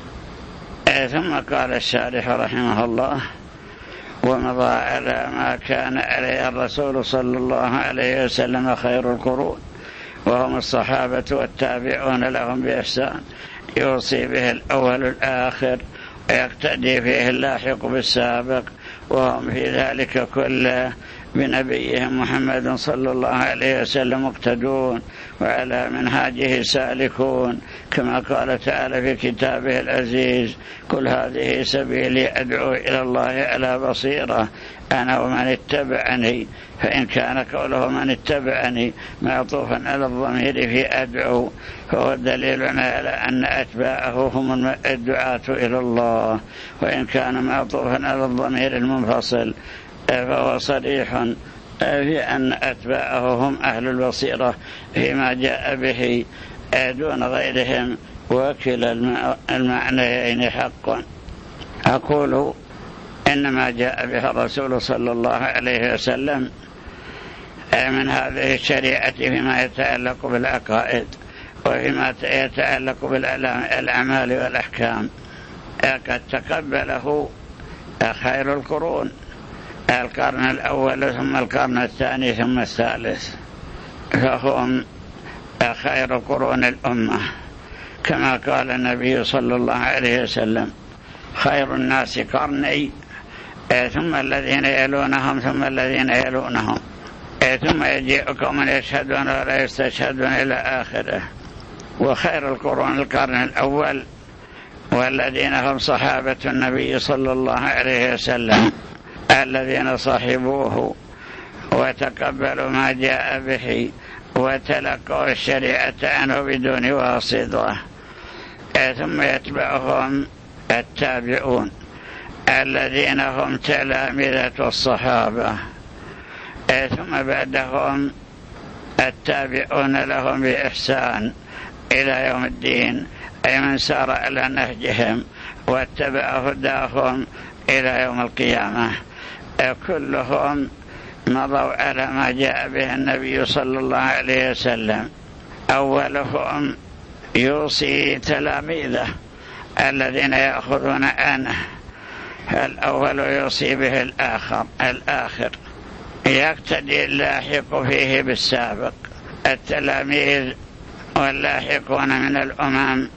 ثم قال الشارح رحمه الله ومضى على ما كان عليه الرسول صلى الله عليه وسلم خير القرون وهم الصحابة والتابعون لهم بإحسان، يوصي به الأول الآخر ويقتدي فيه اللاحق بالسابق، وهم في ذلك كله بنبيهم محمد صلى الله عليه وسلم مقتدون وعلى منهاجه سالكون، كما قال تعالى في كتابه العزيز قل هذه سبيلي أدعو إلى الله على بصيرة أنا ومن اتبعني، فإن كان قوله من اتبعني معطوفا على الضمير في أدعو فهو دليل على أن أتباعه هم الدعاة إلى الله، وإن كان معطوفا على الضمير المنفصل فهو صريح في أن أتباعه هم أهل البصيرة فيما جاء به دون غيرهم، وكلا المعنيين حق. أقول إنما جاء به الرسول صلى الله عليه وسلم من هذه الشريعة فيما يتعلق بالعقائد وفيما يتعلق بالأعمال والأحكام قد تقبله خير القرون، القرن الأول ثم القرن الثاني ثم الثالث، فهم خير قرون الأمة، كما قال النبي صلى الله عليه وسلم خير الناس قرني ثم الذين يلونهم ثم الذين يلونهم ثم يجيء قوم يشهدون ولا يستشهدون إلى آخره. وخير القرون القرن الأول والذين هم صحابة النبي صلى الله عليه وسلم الذين صاحبوه وتقبلوا ما جاء به وتلقوا الشريعة عنه بدون واسطة، ثم يتبعهم التابعون الذين هم تلامذة الصحابة، ثم بعدهم التابعون لهم بإحسان إلى يوم الدين، أي من سار على نهجهم واتبعوا هداهم إلى يوم القيامة. كلهم مضوا على ما جاء به النبي صلى الله عليه وسلم. أولهم يوصي تلاميذه الذين يأخذون عنه، الأول يوصي به الآخر الآخر يقتدي اللاحق فيه بالسابق. التلاميذ واللاحقون من الأمم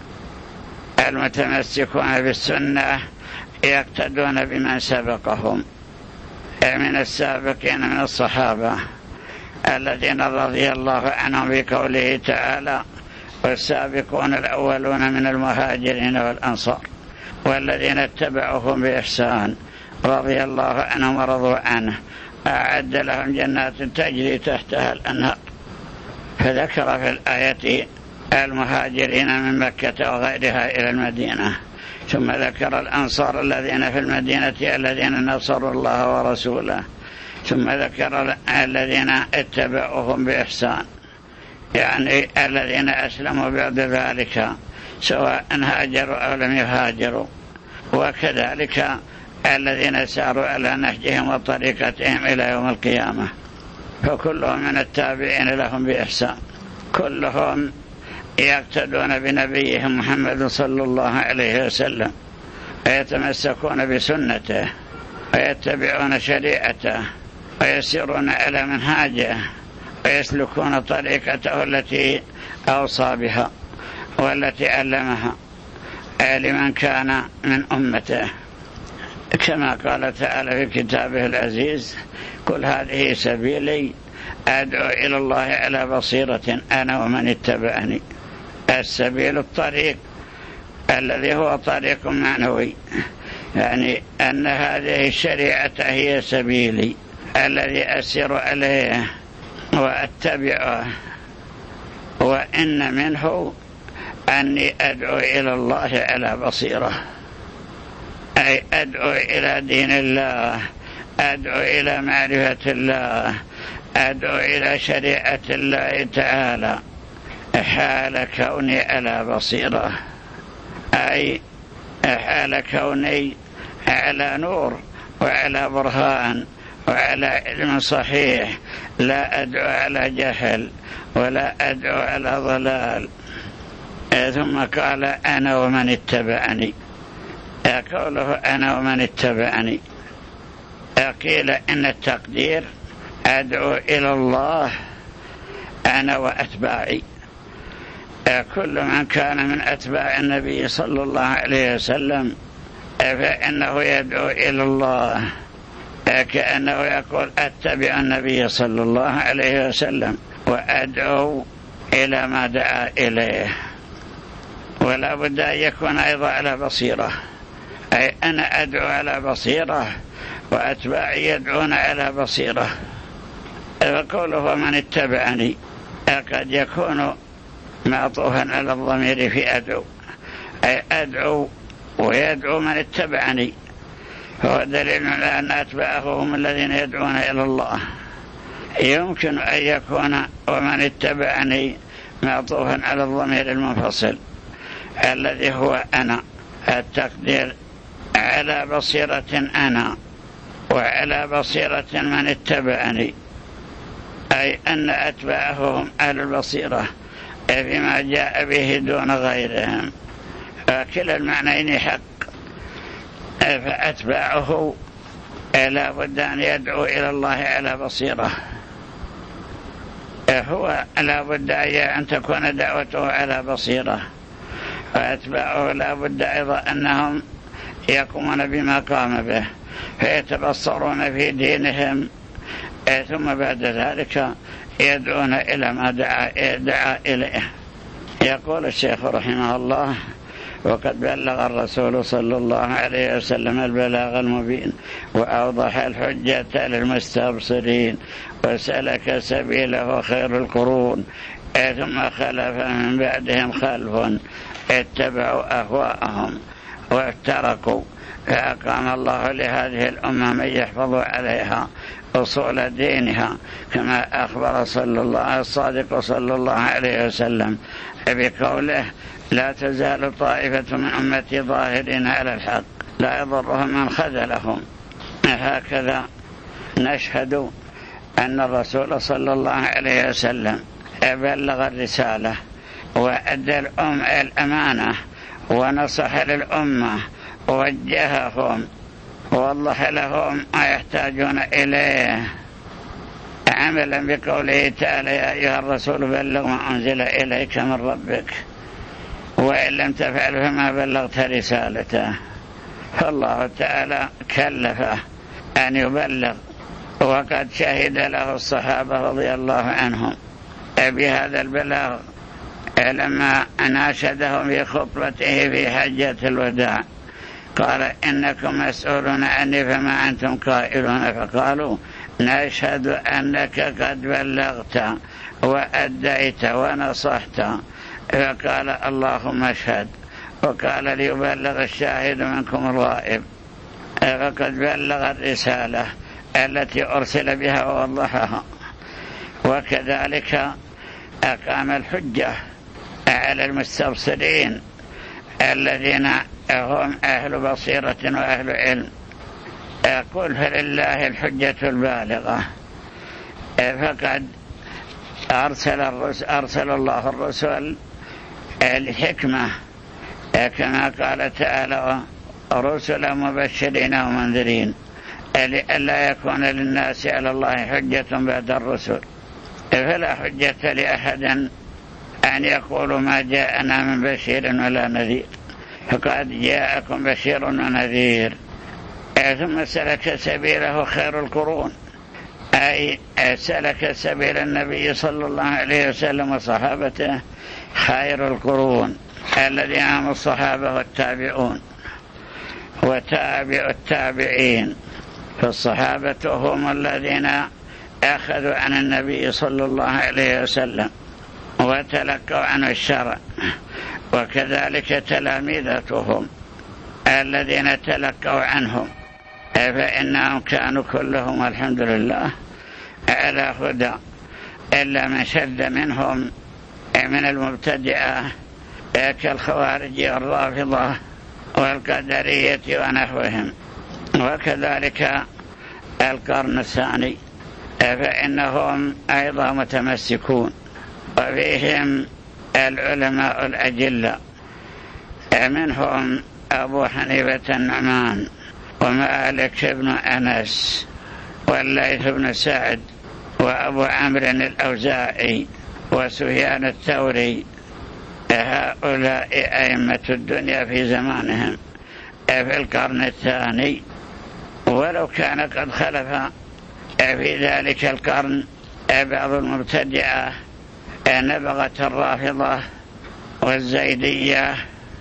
المتمسكون بالسنة يقتدون بمن سبقهم من السابقين من الصحابة الذين رضي الله عنهم بقوله تعالى: والسابقون الأولون من المهاجرين والأنصار والذين اتبعوهم بإحسان رضي الله عنهم ورضوا عنه أعد لهم جنات تجري تحتها الأنهار. فذكر في الآية المهاجرين من مكة وغيرها إلى المدينة، ثم ذكر الأنصار الذين في المدينة الذين نصروا الله ورسوله، ثم ذكر الذين اتبعوهم بإحسان، يعني الذين أسلموا بعد ذلك سواء هاجروا أو لم يهاجروا، وكذلك الذين ساروا على نهجهم وطريقتهم إلى يوم القيامة، فكلهم من التابعين لهم بإحسان، كلهم يقتدون بنبيهم محمد صلى الله عليه وسلم ويتمسكون بسنته ويتبعون شريعته ويسيرون على منهاجه ويسلكون طريقته التي أوصى بها والتي علمها لمن كان من أمته، كما قال تعالى في كتابه العزيز: قل هذه سبيلي أدعو إلى الله على بصيرة أنا ومن اتبعني. السبيل الطريق الذي هو طريق معنوي، يعني أن هذه الشريعة هي سبيلي الذي أسير عليه وأتبعه، وإن منه أني أدعو إلى الله على بصيرة، أي أدعو إلى دين الله، أدعو إلى معرفة الله، أدعو إلى شريعة الله تعالى حال كوني على بصيرة، أي حال كوني على نور وعلى برهان وعلى علم صحيح، لا أدعو على جهل ولا أدعو على ضلال. ثم قال: أنا ومن اتبعني. قوله أنا ومن اتبعني قيل إن التقدير أدعو إلى الله أنا وأتباعي، كل من كان من أتباع النبي صلى الله عليه وسلم فإنه يدعو إلى الله، كأنه يقول: أتبع النبي صلى الله عليه وسلم وأدعو إلى ما دعا إليه. ولا بد أن يكون أيضا على بصيرة، أي أنا أدعو على بصيرة وأتباعي يدعون على بصيرة. فقوله من اتبعني قد يكون معطوفا على الضمير في أدعو، أي أدعو ويدعو من اتبعني، هو دليل على أن أتباعه هم الذين يدعون إلى الله. يمكن أن يكون ومن اتبعني معطوفا على الضمير المنفصل الذي هو أنا، التقدير على بصيرة أنا وعلى بصيرة من اتبعني، أي أن أتباعهم على البصيرة فيما جاء به دون غيرهم، فكلا المعنيين حق. فأتباعه لا بد أن يدعو إلى الله على بصيرة، هو لا بد أن تكون دعوته على بصيرة، وأتباعه لا بد أيضا أنهم يقومون بما قام به فيتبصرون في دينهم، ثم بعد ذلك يدعون إلى ما دعا, دعا إليه. يقول الشيخ رحمه الله: وقد بلغ الرسول صلى الله عليه وسلم البلاغ المبين وأوضح الحجة للمستبصرين وسلك سبيله خير القرون، ثم خلف من بعدهم خلف اتبعوا أهواءهم وافترقوا، فأقام الله لهذه الأمة من يحفظوا عليها أصول دينها، كما أخبر صلى الله الصادق صلى الله عليه وسلم بقوله: لا تزال طائفة من أمتي ظاهرين على الحق لا يضرهم من خذلهم. هكذا نشهد أن الرسول صلى الله عليه وسلم بلغ الرسالة وأدى الأم الأمانة ونصح للأمة ووجههم ووضح لهم ما يحتاجون إليه، عملا بقوله تعالى: يا أيها الرسول بلغ ما أنزل إليك من ربك وإن لم تفعل فما بلغت رسالته. فالله تعالى كلفه أن يبلغ، وقد شهد له الصحابة رضي الله عنهم بهذا البلاغ لما ناشدهم في خطبته في حجة الوداع، قال: إنكم مسؤولون عني فما أنتم قائلون. فقالوا: نشهد أنك قد بلغت وأديت ونصحت. فقال: اللهم اشهد. وقال: ليبلغ الشاهد منكم الغائب. فقد بلغ الرسالة التي أرسل بها ووضحها. وكذلك أقام الحجة على المستبصرين الذين هم أهل بصيرة وأهل علم. أقول: فلله الحجة البالغة. فقد أرسل, الرسل أرسل الله الرسل الحكمة كما قال تعالى: رسلا مبشرين ومنذرين لئلا يكون للناس على الله حجة بعد الرسل. فلا حجة لأحد أن يقولوا ما جاءنا من بشير ولا نذير، فقد جاءكم بشير ونذير. ثم سلك سبيله خير القرون، أي سلك سبيل النبي صلى الله عليه وسلم وصحابته خير القرون الذين هم الصحابة والتابعون وتابع التابعين. فالصحابة هم الذين أخذوا عن النبي صلى الله عليه وسلم وتلقوا عنه الشرع، وكذلك تلاميذتهم الذين تلقوا عنهم، فإنهم كانوا كلهم الحمد لله على هدى، إلا من شد منهم من المبتدئة كالخوارج والرافضة والقدرية ونحوهم. وكذلك القرن الثاني فإنهم أيضا متمسكون، وفيهم العلماء الأجلة، منهم أبو حنيفة النعمان ومالك بن أنس والليث بن سعد وأبو عمرو الأوزاعي وسفيان الثوري. هؤلاء أئمة الدنيا في زمانهم في القرن الثاني. ولو كان قد خلف في ذلك القرن بعض المبتدعة نبغة الرافضة والزيدية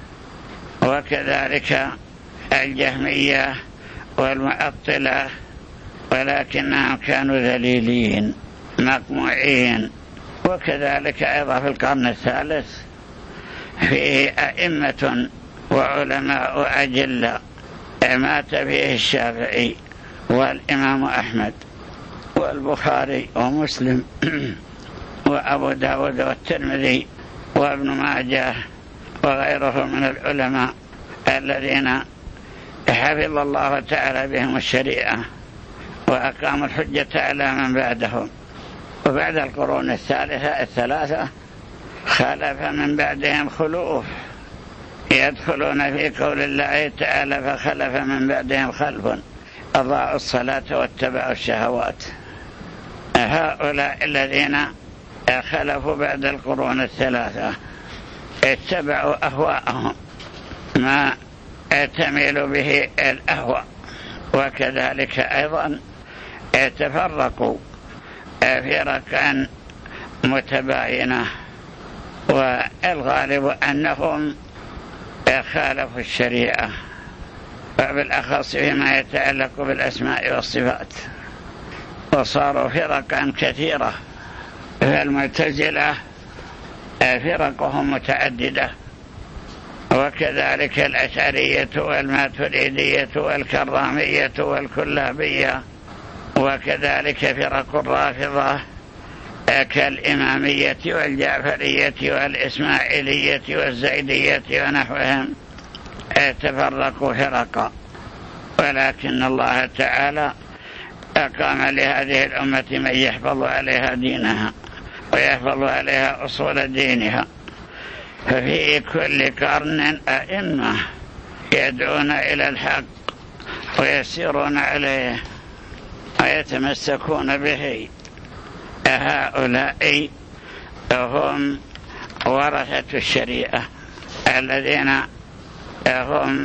وكذلك الجهمية والمعطلة، ولكنهم كانوا ذليلين مقموعين. وكذلك أيضا في القرن الثالث فيه أئمة وعلماء أجلة، مات فيه الشافعي والإمام أحمد والبخاري ومسلم وأبو داود والترمذي وابن ماجه وغيره من العلماء الذين حفظ الله تعالى بهم الشريعة وأقاموا الحجة على من بعدهم. وبعد القرون الثالثة الثلاثة خلف من بعدهم خلوف يدخلون في قول الله تعالى: فخلف من بعدهم خلف أضاعوا الصلاة واتبعوا الشهوات. هؤلاء الذين خلفوا بعد القرون الثلاثة اتبعوا أهواءهم، ما تميل به الأهواء، وكذلك أيضا تفرقوا فرقا متباينة، والغالب أنهم خالفوا الشريعة، وبالأخص فيما يتعلق بالأسماء والصفات، وصاروا فرقا كثيرة. فالمعتزلة فرقهم متعددة، وكذلك الأشعرية والماتريدية والكرامية والكلابية، وكذلك فرق الرافضة كالإمامية والجعفرية والإسماعيلية والزيدية ونحوهم تفرقوا فرقا، ولكن الله تعالى أقام لهذه الأمة من يحفظ عليها دينها ويحفظ عليها أصول دينها. ففي كل قرن أئمة يدعون إلى الحق ويسيرون عليه ويتمسكون به. هؤلاء هم ورثة الشريعة الذين هم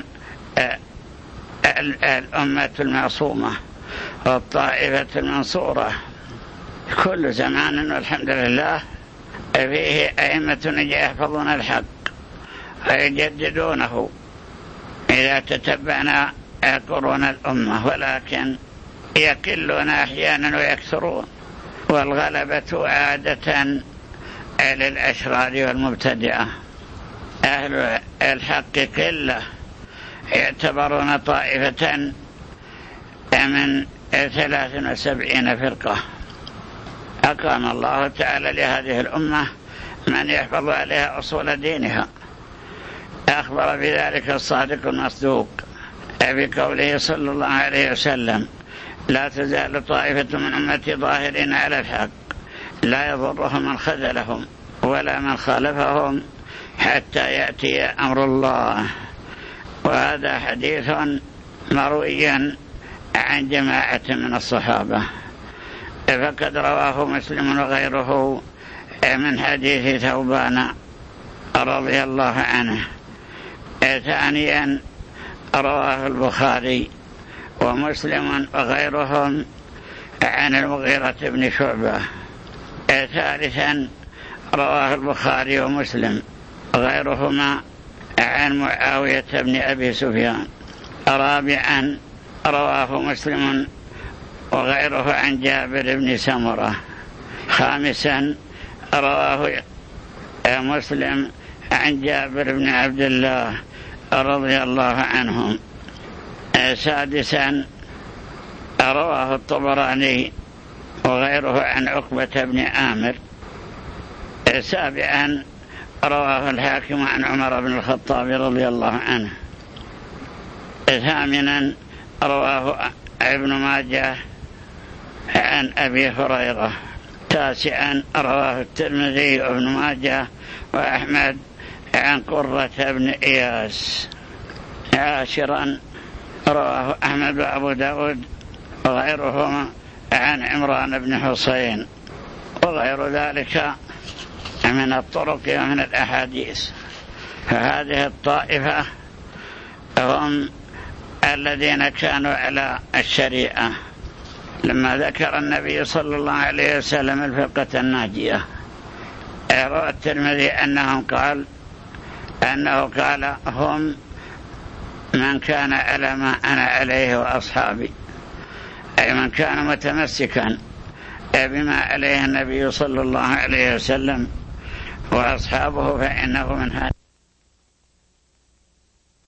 الأمة المعصومة والطائفة المنصورة. كل زمان والحمد لله فيه أئمة يحفظون الحق ويجددونه إذا تتبعنا قرون الأمة، ولكن يقلون أحيانا ويكثرون، والغلبة عادة للأشرار والمبتدعة. أهل الحق قلة، يعتبرون طائفة من ثلاث وسبعين فرقة. أقام الله تعالى لهذه الأمة من يحفظ عليها أصول دينها. أخبر بذلك الصادق المصدوق بقوله صلى الله عليه وسلم: لا تزال طائفة من أمتي ظاهرين على الحق لا يضرهم من خذلهم ولا من خالفهم حتى يأتي أمر الله. وهذا حديث مروي عن جماعة من الصحابة، فقد رواه مسلم وغيره من حديث ثوبان رضي الله عنه. ثانيا رواه البخاري ومسلم وغيرهم عن المغيرة بن شعبة. ثالثا رواه البخاري ومسلم وغيرهما عن معاوية بن أبي سفيان. رابعا رواه مسلم وغيره عن جابر بن سمرة. خامسا رواه مسلم عن جابر بن عبد الله رضي الله عنهم. سادسا رواه الطبراني وغيره عن عقبة بن عامر. سابعا رواه الحاكم عن عمر بن الخطاب رضي الله عنه. ثامنا رواه ابن ماجه عن أبي هريرة. تاسعا رواه الترمذي وابن ماجه وأحمد عن قرة بن إياس. عاشرا رواه أحمد وأبو داود وغيرهما عن عمران بن حسين، وغير ذلك من الطرق ومن الأحاديث. فهذه الطائفة هم الذين كانوا على الشريعة. لما ذكر النبي صلى الله عليه وسلم الفرقة الناجية، روى الترمذي أنهم قال أنه قال: هم من كان على ما أنا عليه وأصحابي، أي من كان متمسكا بما عليه النبي صلى الله عليه وسلم وأصحابه فإنه من هذا.